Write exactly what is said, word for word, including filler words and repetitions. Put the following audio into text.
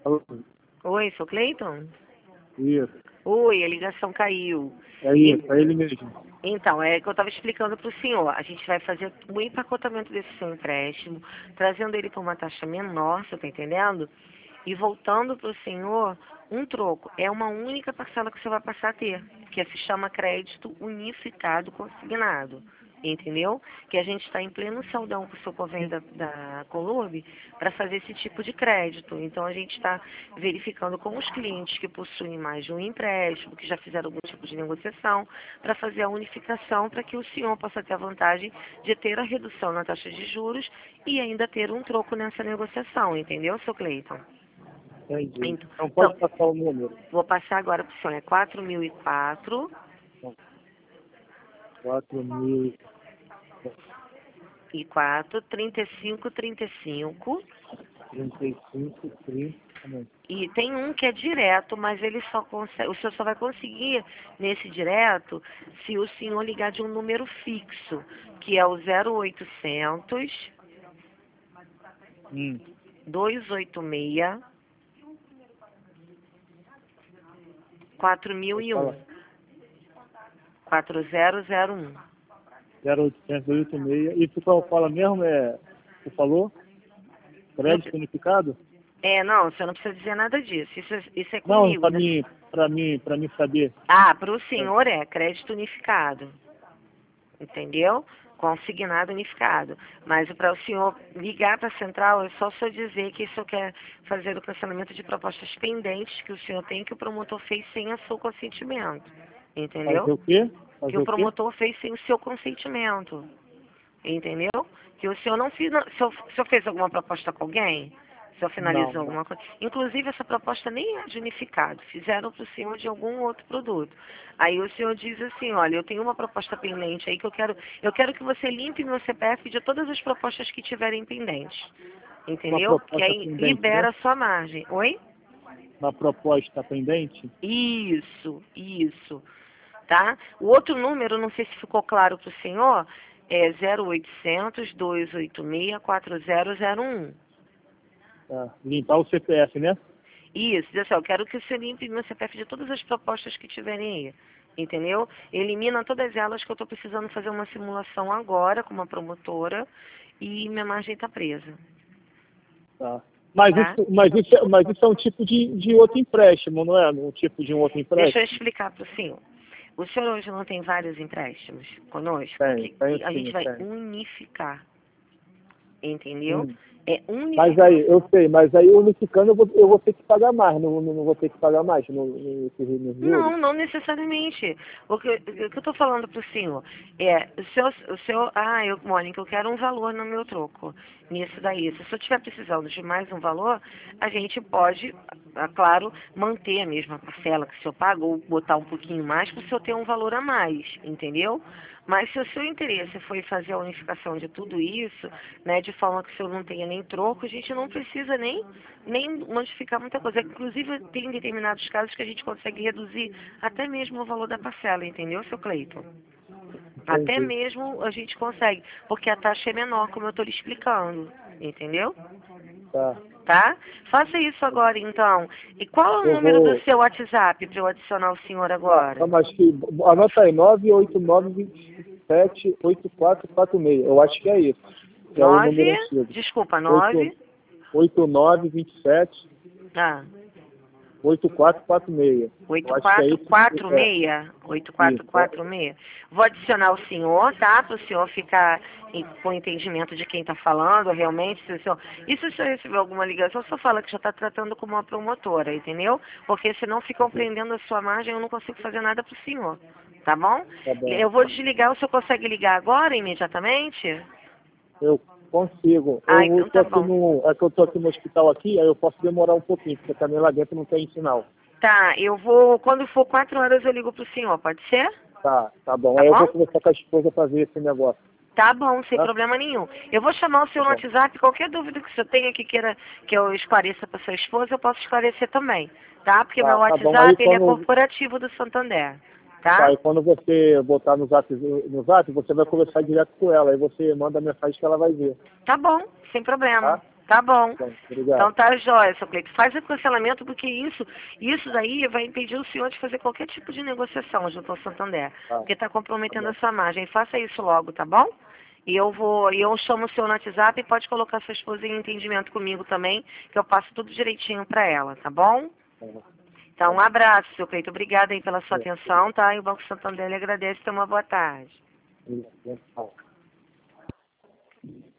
Alô? Oi, sou Cleiton? Isso. Oi, a ligação caiu. É isso, é ele mesmo. Então, é que eu estava explicando para o senhor. A gente vai fazer o empacotamento desse seu empréstimo, trazendo ele para uma taxa menor, você está entendendo? E voltando para o senhor um troco. É uma única parcela que você vai passar a ter, que se chama crédito unificado consignado. Entendeu? Que a gente está em pleno saldão com o seu convênio da, da Colurb para fazer esse tipo de crédito. Então, a gente está verificando com os clientes que possuem mais de um empréstimo, que já fizeram algum tipo de negociação, para fazer a unificação, para que o senhor possa ter a vantagem de ter a redução na taxa de juros e ainda ter um troco nessa negociação. Entendeu, seu Cleiton? Entendi. Então, Então pode passar o número. vou passar agora para o senhor. É quatro mil e quatro quatro mil e quatro, trinta e cinco, trinta e cinco. trinta e cinco, trinta. E tem um que é direto, mas ele só consegue, o senhor só vai conseguir nesse direto se o senhor ligar de um número fixo, que é o zero oitocentos, Hum. duzentos e oitenta e seis, quatro mil e um, quatro zero zero um. zero oitocentos, oito seis. Isso que eu falo mesmo é. Você falou? Crédito unificado? É, não, você não precisa dizer nada disso. Isso, é- isso é Não, comigo, para né? mim, para mim, para mim saber. Ah, para o senhor é crédito unificado. Entendeu? Consignado unificado. Mas para o senhor ligar para a central, é só o senhor dizer que o senhor quer fazer o cancelamento de propostas pendentes que o senhor tem, que o promotor fez sem o seu consentimento. Entendeu? Fazer o quê? Que Fazer o o quê? promotor fez sem o seu consentimento. Entendeu? Que o senhor não fez. não- O senhor, o senhor fez alguma proposta com alguém? O senhor Não, finalizou não. alguma coisa? Inclusive, essa proposta nem é de unificado. Fizeram para o senhor de algum outro produto. Aí o senhor diz assim, olha, eu tenho uma proposta pendente aí que eu quero. Eu quero que você limpe meu C P F de todas as propostas que tiverem pendentes. Uma Entendeu? Que proposta aí pendente, né? libera a sua margem. Oi? Uma proposta pendente? Isso, isso. Tá? O outro número, não sei se ficou claro para o senhor, é zero oitocentos, duzentos e oitenta e seis, quatro zero zero um. Tá. Limpar o C P F, né? Isso, diz assim, eu quero que o senhor limpe meu C P F de todas as propostas que tiverem aí. Entendeu? Elimina todas elas que eu estou precisando fazer uma simulação agora com uma promotora e minha margem está presa. Tá. Mas Tá? isso, mas isso, é- mas isso é um tipo de, de outro empréstimo, não é? Um tipo de um outro Deixa eu empréstimo? explicar para o senhor. O senhor hoje não tem vários empréstimos conosco? Tem, Que tem a gente sim, vai tem. unificar. Entendeu? Sim. É Mas aí, unificação. eu sei, mas aí unificando eu vou, eu vou ter que pagar mais, não, não, não vou ter que pagar mais no, no, nos juros. Não, não necessariamente. O que, o que eu estou falando para o senhor é, o seu, o seu, ah, eu, Mônica, eu quero um valor no meu troco, nisso daí. Se o senhor estiver precisando de mais um valor, a gente pode, é claro, manter a mesma parcela que o senhor paga, ou botar um pouquinho mais para o senhor ter um valor a mais, entendeu? Mas se o seu interesse foi fazer a unificação de tudo isso, né, de forma que o senhor não tenha nem troco, a gente não precisa nem, nem modificar muita coisa. Inclusive, tem determinados casos que a gente consegue reduzir até mesmo o valor da parcela, entendeu, seu Cleiton? Até Entendi. mesmo a gente consegue, porque a taxa é menor, como eu estou lhe explicando, entendeu? Tá. Tá? Faça isso agora, então. E qual é o Eu número do vou. seu WhatsApp para eu adicionar o senhor Tá, agora? tá, mas que. Anota aí, nove oito nove, dois sete, oito quatro quatro seis. Eu acho que é isso. É o Nove, número antigo. desculpa, nove, oito nove dois sete, ah, oito quatro quatro seis. oito Eu acho que é quatro isso. quatro É, seis, oito quatro isso. quatro seis. Vou adicionar o senhor, tá? Para o senhor ficar em- com entendimento de quem está falando, realmente. Se o senhor... E se o senhor receber alguma ligação, só fala que já está tratando como uma promotora, entendeu? Porque senão ficam prendendo a sua margem, eu não consigo fazer nada para o senhor, tá bom? Tá bom. Eu vou desligar, o senhor consegue ligar agora, imediatamente? Eu consigo. Ah, Eu então tô tá aqui bom. no. É que eu tô aqui no hospital aqui, aí eu posso demorar um pouquinho, porque também lá dentro não tem sinal. Tá, eu vou, quando for quatro horas eu ligo pro senhor, pode ser? Tá, tá bom. Tá Aí eu bom? vou conversar com a esposa pra ver esse negócio. Tá bom, sem Tá? problema nenhum. Eu vou chamar o Tá senhor no bom. WhatsApp, qualquer dúvida que o senhor tenha que queira que eu esclareça para sua esposa, eu posso esclarecer também, tá? Porque meu Tá, tá bom. Aí WhatsApp, ele é quando, corporativo do Santander, tá, tá? aí quando você botar no zap, no zap, você vai conversar direto com ela. Aí você manda a mensagem que ela vai ver. Tá bom, sem problema, Tá? Tá bom. Bom, obrigado. Então tá jóia, seu Cleito. Faz o cancelamento, porque isso, isso daí vai impedir o senhor de fazer qualquer tipo de negociação junto ao Santander. Tá. Porque está comprometendo Tá a sua margem. Faça isso logo, tá bom? E eu vou, e eu chamo o senhor no WhatsApp e pode colocar sua esposa em entendimento comigo também, que eu passo tudo direitinho para ela, tá bom? bom. Então, um abraço, seu Cleito. Obrigada aí pela sua É. atenção, tá? E o Banco Santander lhe agradece. Tenha uma boa tarde. Obrigado.